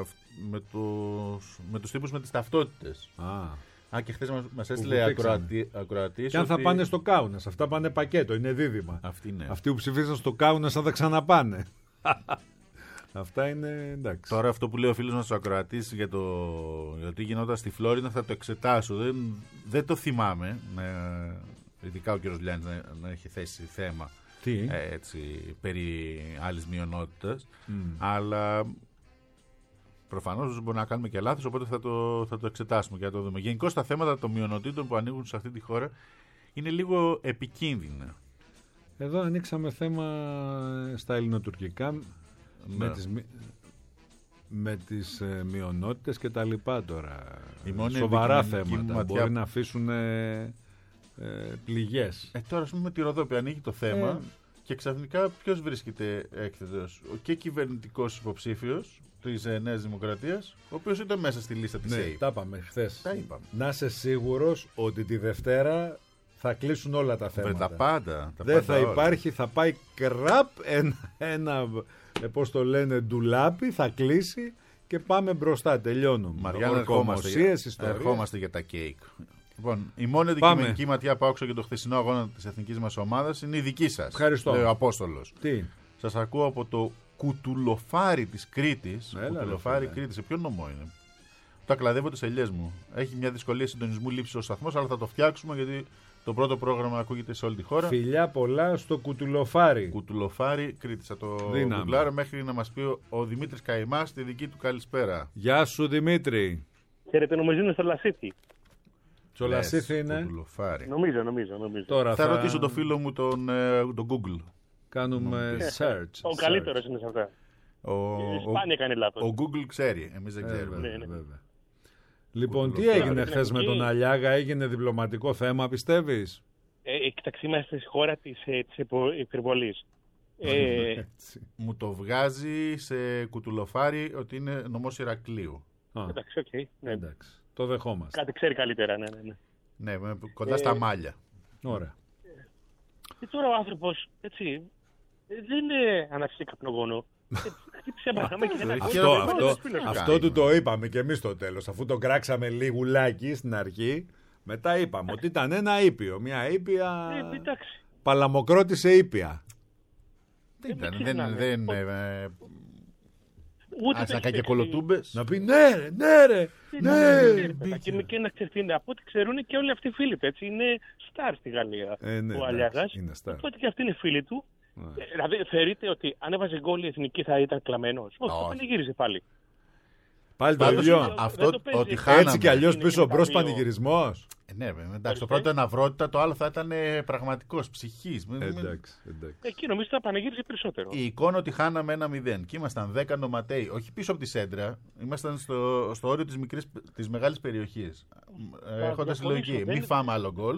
με τους τύπους με τις ταυτότητες. Και χθες μας έστειλε ακροατής. Και αν θα πάνε στο Κάουνας, αυτά πάνε πακέτο, είναι δίδυμα. Αυτοί που ψηφίσαν στο Κάουνας αν θα ξαναπάνε. Αυτά είναι εντάξει. Τώρα αυτό που λέει ο φίλος μας ο ακροατής για το τι γινόταν στη Φλόρινα θα το εξετάσω. Δεν το θυμάμαι. Ειδικά ο κ. Λιάννης να έχει θέσει θέμα περί άλλης μειονότητας. Αλλά προφανώς μπορεί να κάνουμε και λάθος, οπότε θα το εξετάσουμε και θα το δούμε. Γενικώς τα θέματα των μειονοτήτων που ανοίγουν σε αυτή τη χώρα είναι λίγο επικίνδυνα. Εδώ ανοίξαμε θέμα στα ελληνοτουρκικά. Με τις μειονότητες και τα λοιπά τώρα. Σοβαρά θέματα. Μπορεί να αφήσουν πληγές. Τώρα ας πούμε με τη Ροδόπη ανοίγει το θέμα και ξαφνικά ποιος βρίσκεται έκθετος? Και κυβερνητικός υποψήφιος της Νέας Δημοκρατίας, ο οποίος ήταν μέσα στη λίστα της ΑΕΠ. Τα είπαμε χθες. Να είσαι σίγουρος ότι τη Δευτέρα θα κλείσουν όλα τα θέματα. Τα πάντα. Δεν θα υπάρχει, θα πάει κραπ ένα πώς το λένε, ντουλάπι, θα κλείσει και πάμε μπροστά. Τελειώνουμε. Μαριάννα, ερχόμαστε για τα κέικ. Λοιπόν, η μόνη αντικειμενική ματιά που άκουσα για το χθεσινό αγώνα της εθνικής μας ομάδας είναι η δική σας. Ευχαριστώ. Λέει ο Απόστολος. Τι? Σας ακούω από το Κουτουλοφάρι της Κρήτης. Κουτουλοφάρι Κρήτης. Σε ποιο νομό είναι? Τα κλαδεύω τις ελιές μου. Έχει μια δυσκολία συντονισμού λήψης ο σταθμός, αλλά θα το φτιάξουμε γιατί Το πρώτο πρόγραμμα ακούγεται σε όλη τη χώρα. Φιλιά πολλά στο Κουτουλοφάρι. Κουτουλοφάρι, Κρήτη. Θα το γουγκλάρω μέχρι να μας πει ο Δημήτρης Καϊμάς τη δική του καλησπέρα. Γεια σου Δημήτρη. Χαίρετε, νομίζω είναι στο Λασίθι. Στο Λασίθι είναι. Κουτουλοφάρι. Νομίζω. Τώρα θα ρωτήσω το φίλο μου τον Google. Κάνουμε search. Ο καλύτερος είναι σε αυτά. Σπάνια κάνει λάθος. Ο Google ξέρει, εμείς δεν ξέρουμε. Βέβαια. Λοιπόν, τι έγινε χθες με τον Αλιάγα, έγινε διπλωματικό θέμα, πιστεύεις? Κοιτάξτε, είμαστε στη χώρα της υπερβολής. Μου το βγάζει σε Κουτουλοφάρι ότι είναι νομός Ηρακλείου. Εντάξει, οκ. Εντάξει, το δεχόμαστε. Κάτι ξέρει καλύτερα, ναι. Ναι, κοντά στα μάλια. Ωραία. Και τώρα ο άνθρωπος, έτσι, δεν αναψεί καπνογόνο. Αυτό του το είπαμε και εμείς στο τέλος. Αφού το κράξαμε λιγουλάκι στην αρχή, μετά είπαμε ότι ήταν ένα ήπιο. Μια ήπια. Παλαμοκρότησε ήπια. Δεν. Ας να κάνει και κολοτούμπες. Να πει ναι ρε. Και να ξέρει, από ό,τι ξέρουν και όλοι αυτοί οι φίλοι του. Έτσι είναι στάρ στη Γαλλία ο Αλιάγας. Οπότε και αυτοί είναι φίλοι του. Δηλαδή θεωρείτε ότι αν έβαζε γκόλ η εθνική θα ήταν κλαμμένος? Όχι, θα πανηγύριζε πάλι. Πάλι το ίδιο. Έτσι κι αλλιώς πίσω μπρος πανηγυρισμός. Ναι, εντάξει, το πρώτο αναυρότητα, το άλλο θα ήταν πραγματικός, ψυχής. Εντάξει. Εκεί νομίζω θα πανηγύριζε περισσότερο. Η εικόνα ότι χάναμε 1-0 και ήμασταν 10 νοματέοι, όχι πίσω από τη σέντρα, ήμασταν στο όριο της μεγάλης περιοχής. Έχοντας λογική, μη φάμε άλλο γκολ.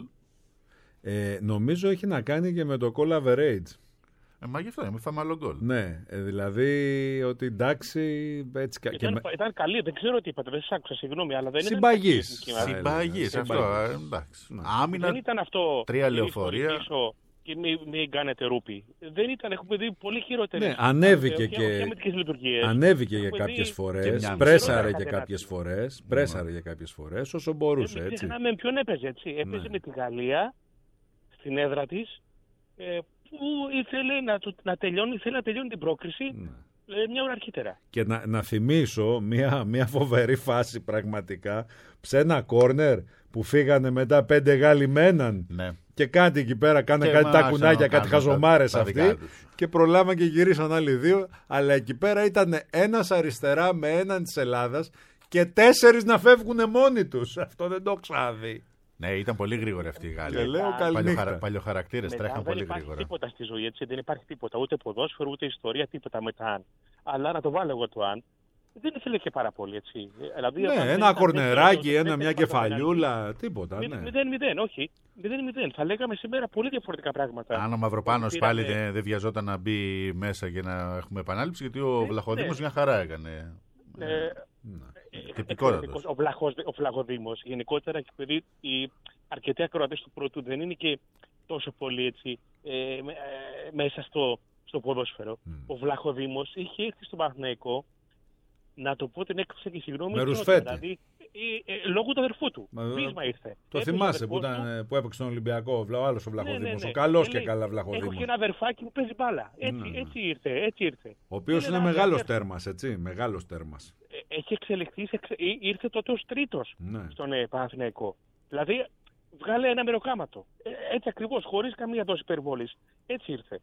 Νομίζω έχει να κάνει και με το call average. Μα γι' αυτό μην φάμε άλλο γκολ. Ναι, δηλαδή ότι εντάξει. Έτσι, ήταν καλή, δεν ξέρω τι είπατε, δεν σας άκουσα, συγγνώμη, αλλά δεν Συμπαγής. Συμπαγής, αυτό. Εντάξει. Άμυνα, δεν ήταν αυτό. 3 λεωφορεία. Και μην κάνετε ρούπι. Δεν ήταν, έχουμε δει πολύ χειρότερες. Ναι, ανέβηκε για κάποιες φορές. Πρέσαρε για κάποιες φορές όσο μπορούσε. Δεν ξεχνάμε ποιον έπαιζε, έτσι. Έπαιζε με τη Γαλλία στην έδρα της. Που ήθελε να τελειώνει την πρόκριση μια ώρα αρχίτερα. Και να θυμίσω μια φοβερή φάση πραγματικά σε ένα κόρνερ που φύγανε μετά 5 Γάλλοι με έναν. Ναι. Και κάτι εκεί πέρα, κάτι τα κουνάκια, κάτι χαζομάρες αυτοί. Και προλάβαν και γυρίσαν άλλοι 2. Αλλά εκεί πέρα ήταν ένας αριστερά με έναν της Ελλάδας και 4 να φεύγουν μόνοι τους. Αυτό δεν το ξαναδεί. Ναι, ήταν πολύ γρήγορη αυτή η Γάλλη. Παλιοχαρακτήρες, τρέχαν πολύ γρήγορα. Δεν υπάρχει τίποτα στη ζωή, έτσι. Δεν υπάρχει τίποτα. Ούτε ποδόσφαιρο, ούτε ιστορία, τίποτα με τα αν. Αλλά να το βάλω εγώ το αν. Δεν ήθελε και πάρα πολύ, έτσι. Δηλαδή, ναι, ένα κορνεράκι, μια κεφαλιούλα, τίποτα. 0-0, όχι. 0-0. Θα λέγαμε σήμερα πολύ διαφορετικά πράγματα. Αν ο Μαυροπάνος πάλι δεν βιαζόταν να μπει μέσα για να έχουμε επανάληψη, γιατί ο Βλαχοδήμος μια χαρά έκανε. Ο Βλαχοδήμος γενικότερα, και επειδή οι αρκετοί ακροατές του πρώτου δεν είναι και τόσο πολύ έτσι, μέσα στο ποδόσφαιρο. Ο Βλαχοδήμος είχε έρθει στον Παναθηναϊκό, να το πω την έκπληξη και συγγνώμη, δηλαδή λόγω του αδερφού του. Βίσμα ήρθε. Το θυμάσαι που έπαιξε τον Ολυμπιακό, ο άλλος ο Βλαχοδήμος, ο καλός και καλά Βλαχοδήμος. Έχω και ένα αδερφάκι που παίζει μπάλα. Έτσι ήρθε. Ο οποίος είναι μεγάλος τέρμας, έτσι, μεγάλος τέρμας. Έχει εξελιχθεί, ήρθε τότε ως τρίτος στον Παναθηναϊκό. Δηλαδή, βγάλε ένα μεροκάματο. Έτσι ακριβώς, χωρίς καμία δόση υπερβολής. Έτσι ήρθε.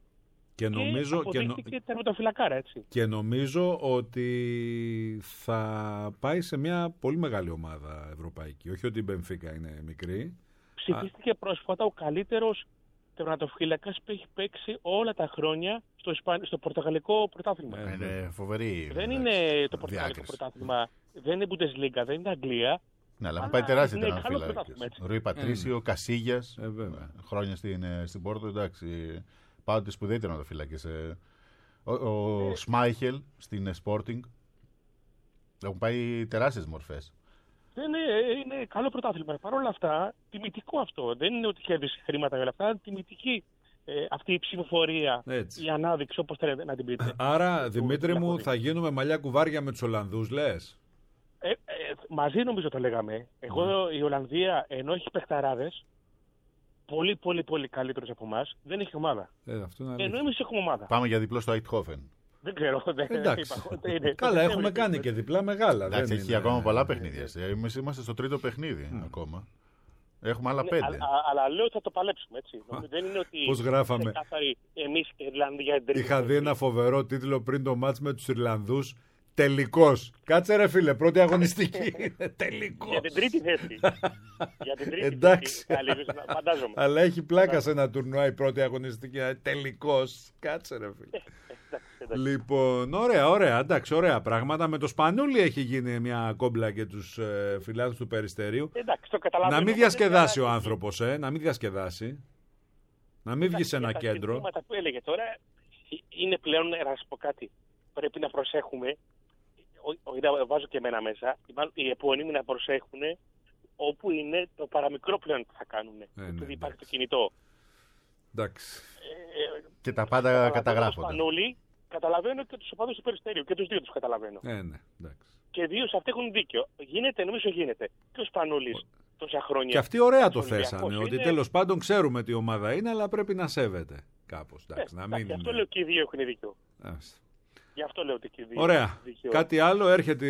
Και νομίζω ότι θα πάει σε μια πολύ μεγάλη ομάδα ευρωπαϊκή. Όχι ότι η Μπενφίκα είναι μικρή. Ψηφίστηκε πρόσφατα ο καλύτερος τερματοφύλακας που έχει παίξει όλα τα χρόνια στο πορτογαλικό πρωτάθλημα. Είναι φοβερή. Δεν είναι το πορτογαλικό πρωτάθλημα, δεν είναι Bundesliga, δεν είναι Αγγλία. Ναι, αλλά πάει τεράστια τερματοφύλακες. Ρουί Πατρίσιο, Κασίγιας, χρόνια στην Πόρτο, εντάξει. Πάντοτε σπουδαίοι τερματοφύλακες. Ο Σμάιχελ στην Sporting. Έχουν πάει τεράστιες μορφές. Είναι καλό πρωτάθλημα. Παρ' όλα αυτά, τιμητικό αυτό. Δεν είναι ότι κέρδισε χρήματα για αυτά. Τιμητική αυτή η ψηφοφορία, η ανάδειξη, όπως θέλετε να την πείτε. Άρα, Δημήτρη μου, θα γίνουμε μαλλιά κουβάρια με τους Ολλανδούς, λες? Μαζί νομίζω το λέγαμε. Εγώ η Ολλανδία, ενώ έχει παιχταράδες, πολύ πολύ πολύ καλύτερος από εμάς, δεν έχει ομάδα. Ενώ εμείς έχουμε ομάδα. Πάμε για διπλό στο Αιτχόφεν. Δεν ξέρω. Καλά, έχουμε κάνει και διπλά μεγάλα. Εντάξει, έχει ακόμα πολλά παιχνίδια. Εμείς είμαστε στο τρίτο παιχνίδι ακόμα. Έχουμε άλλα 5. Αλλά λέω ότι θα το παλέψουμε, έτσι. Δεν είναι ότι. Πώς γράφαμε. Εμείς οι Ιρλανδοί για την τρίτη. Είχα δει ένα φοβερό τίτλο πριν το μάτς με τους Ιρλανδούς. Τελικός. Κάτσε ρε φίλε, πρώτη αγωνιστική. Τελικός. Για την τρίτη θέση. Για την τρίτη εντάξει. θέση. Φαντάζομαι. Αλλά έχει πλάκα σε ένα τουρνουά η πρώτη αγωνιστική. Τελικός. Κάτσε ρε φίλε. Λοιπόν, ωραία, εντάξει, ωραία πράγματα. Με το Σπανούλι έχει γίνει μια κόμπλα και τους φιλάθλους του Περιστερίου. Εντάξει, το καταλαβαίνω. Να μην διασκεδάσει ο άνθρωπος, να μην διασκεδάσει. Να μην βγει σε ένα κέντρο. Τα ζητήματα που έλεγε τώρα είναι πλέον, να σας πω κάτι, πρέπει να προσέχουμε. Βάζω και εμένα μέσα. Οι επώνυμοι να προσέχουν όπου είναι το παραμικρό πλέον που θα κάνουν. Επειδή υπάρχει το κινητό. Εντάξει. Και τα πάντα καταγράφονται. Καταλαβαίνω και τους οπαδούς του Περιστερίου. Και τους δύο τους καταλαβαίνω. Ναι, εντάξει. Και δύο σε αυτοί έχουν δίκιο. Νομίζω γίνεται. Και ο Σπανούλης τόσα χρόνια. Και αυτοί ωραία το θέσανε. Ότι τέλος πάντων ξέρουμε τι ομάδα είναι, αλλά πρέπει να σέβεται κάπως. Γι' αυτό λέω και οι δύο έχουν δίκιο. Γι' αυτό λέω ότι και οι δύο. Ωραία. Κάτι άλλο, έρχεται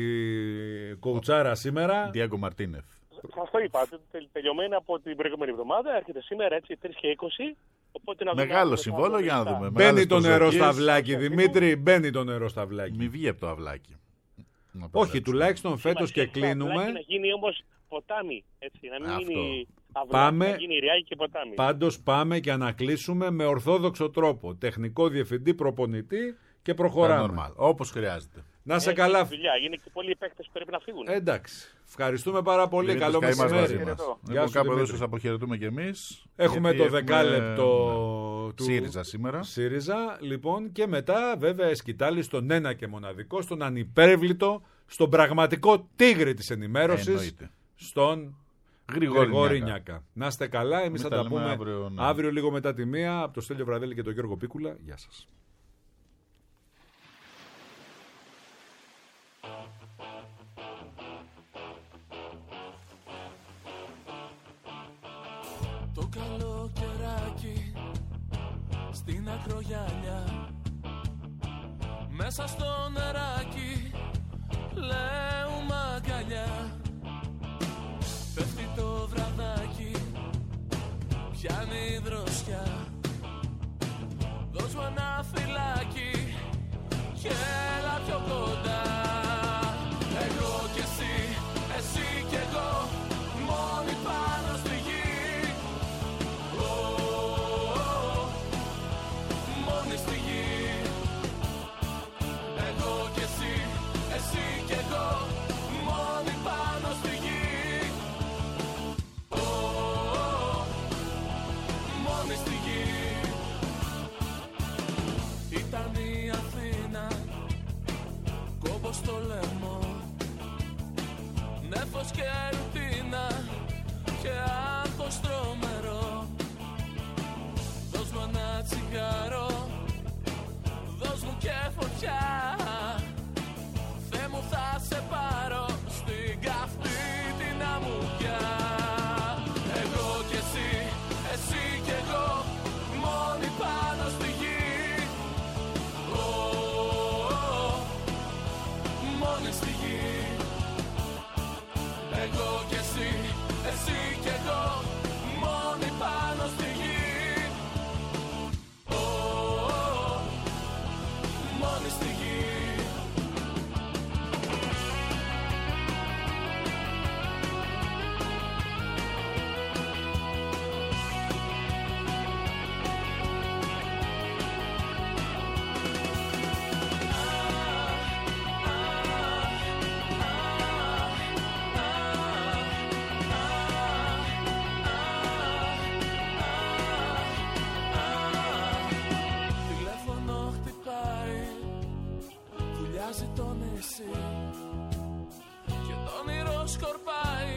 η κοουτσάρα σήμερα. Διέγκο Μαρτίνεθ. Σας το είπα. Τελειωμένα από την προηγούμενη εβδομάδα. Έρχεται σήμερα έτσι 3 και 20. Μεγάλο συμβόλαιο για να δούμε. Μπαίνει το νερό στα αυλάκι, Δημήτρη, μπαίνει το νερό στα αυλάκι. Μη βγει από το αυλάκι. Όχι, τουλάχιστον φέτος και κλείνουμε. Να γίνει όμως ποτάμι, έτσι, να μην γίνει αυλάκι, να γίνει ριάκι και ποτάμι. Πάντως πάμε και να κλείσουμε με ορθόδοξο τρόπο. Τεχνικό διευθυντή, προπονητή και προχωράμε. Όπως χρειάζεται. Να σε καλά. Δουλειά. Είναι και πολλοί παίκτες που πρέπει να φύγουν. Εντάξει. Ευχαριστούμε πάρα πολύ. Καλό μεσημέρι. Λοιπόν, κάπου εδώ σας αποχαιρετούμε κι εμείς. Έχουμε το δεκάλεπτο του ΣΥΡΙΖΑ σήμερα. ΣΥΡΙΖΑ, λοιπόν, και μετά βέβαια σκητάλη στον ένα και μοναδικό, στον ανυπέρβλητο, στον πραγματικό τίγρη της ενημέρωσης, στον Γρηγόρη Νιάκα. Να είστε καλά. Εμείς θα τα πούμε αύριο λίγο μετά τη 1 από το Στέλιο Βραδέλη και τον Γιώργο Πίκουλα. Γεια σας. Το καλοκαιράκι στην ακρογιαλιά, μέσα στο νεράκι λέουμε αγκαλιά. Πέφτει το βραδάκι, πιάνει δροσιά. Δώσ' μου ένα φυλάκι και έλα πιο κοντά. Εγώ κι εσύ, εσύ κι εγώ, μόνοι πάνω στη γη. Μόνοι στη γη. Εγώ κι εσύ, εσύ κι εγώ, μόνοι πάνω στη γη. Μόνοι στη γη. Ήταν η Αθήνα, κόμπος στο λαιμό, νέφος και ρουτίνα και άγχος τρομερό. Δώσ' μου ένα τσιγάρο, δώσ' μου και φωτιά. Θεέ μου θα σε πάρω στην καυτή την αμμουδιά. Εγώ κι εσύ, εσύ κι εγώ, μόνοι πάνω στη γη. Μόνοι στη γη. Εγώ κι εσύ, εσύ κι εγώ, μόνοι πάνω στη γη. Μόνοι στη γη. Τηλέφωνο χτυπάει, βουλιάζει το νησί και το όνειρο σκορπάει.